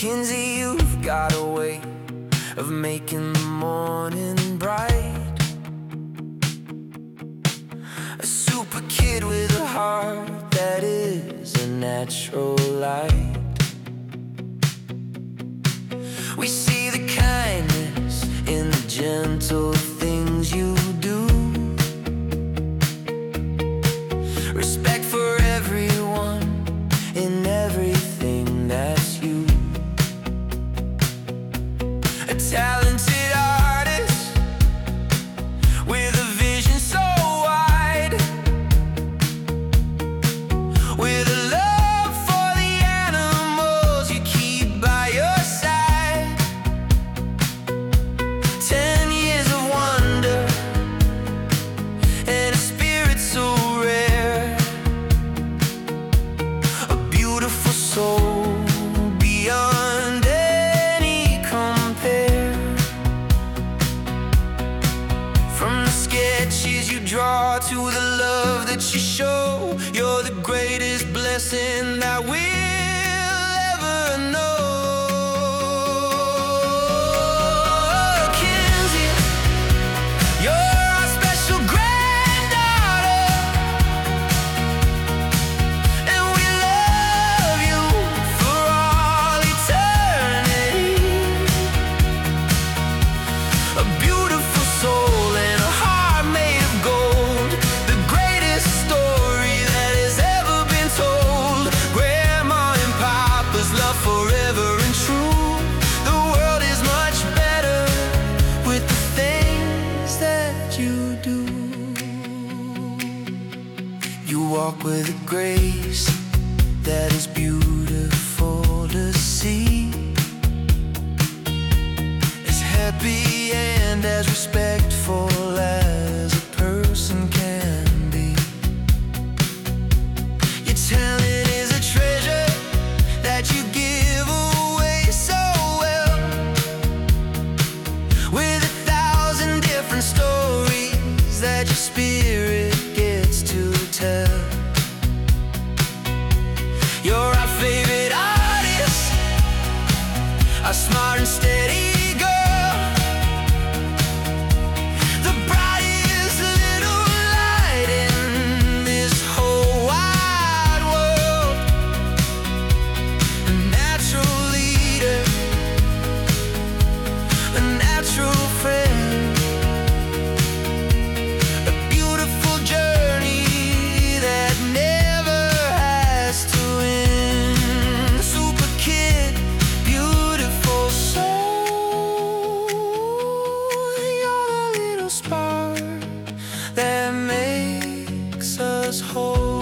Kinsey, you've got a way of making the morning bright. A super kid with a heart that is a natural light. We see the kindness in the gentle things you do. Respect for everyone in everything that's you. A talented artist with a vision so wide, with a love for the animals you keep by your side. 10 years of wonder and a spirit so rare. A beautiful soul beyond any compare. From the sketches you draw to the love that you show, you're the greatest blessing that we'll ever know. Kinsey, you're our special granddaughter, and we love you for all eternity. A beautiful soul and a heart made of gold, the greatest story that has ever been told. Grandma and Papa's love forever and true. The world is much better with the things that you do. You walk with a grace that is beautiful to see, as happy and as respectful as a person can be. Your talent is a treasure that you give away so well, with 1,000 different stories that your spirit gets to tell. You're our favorite artist, a smart and steady girl, the brightest little light in this whole wide world. A natural leader, a natural friend, a beautiful journey that never has to end. Super kid, beautiful soul, you're the little spark that makes us whole.